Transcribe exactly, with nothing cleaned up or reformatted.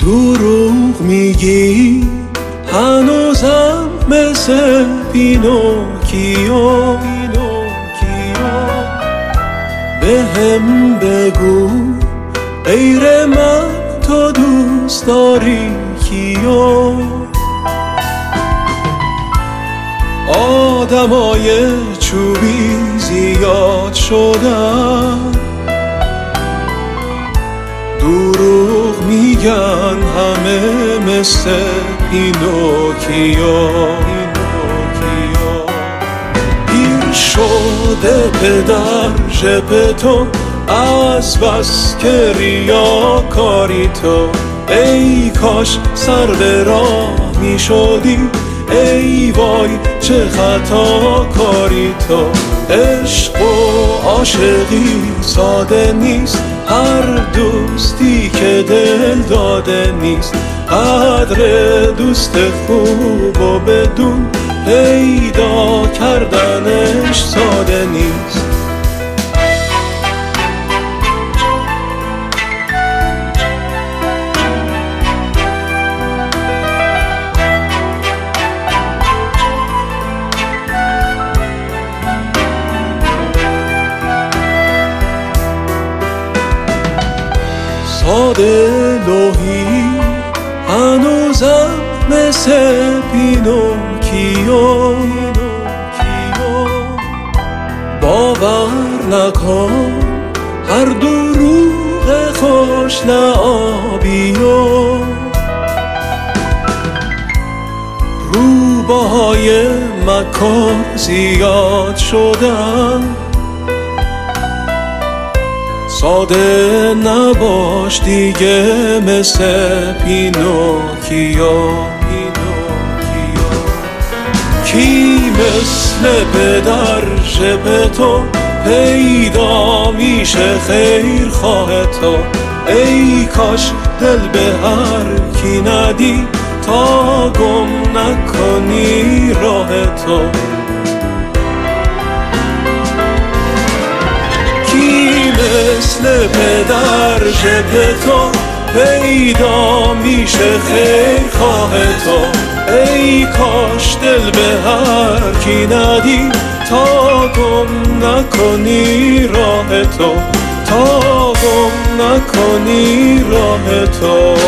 دروغ میگی هنوزم مثل پینوکیو، به هم بگو غیر من تو دوست داری کیو؟ آدمای چوبی زیاد شدن، دروغ میگن همه مثل پینوکیو. پیر شده پدر ژپتو از بس که ریاکاری تو، ای کاش سر به راه می شدی، ای وای چه خطا کاری تو. عشق و عاشقی ساده نیست، هر دوستی که دل داده نیست. قدر دوست خوب و بدون پیدا کردنش ساده نیست. ساده لوحی هنوزم مثل پینوکیو، باور نکن هر دروغ خوش لعابیو. روباهای مکار زیاد شدن، ساده نباش دیگه مثل پینوکیو. کی مثل پدر ژپتو پیدا میشه خیر خواه تو، ای کاش دل به هر کی ندی تا گم نکنی راه تو. مثل پدر ژپتو پیدا میشه خیر خواه تو، ای کاش دل به هر کی ندی تا گم نکنی راه تو، تا گم نکنی راه تو.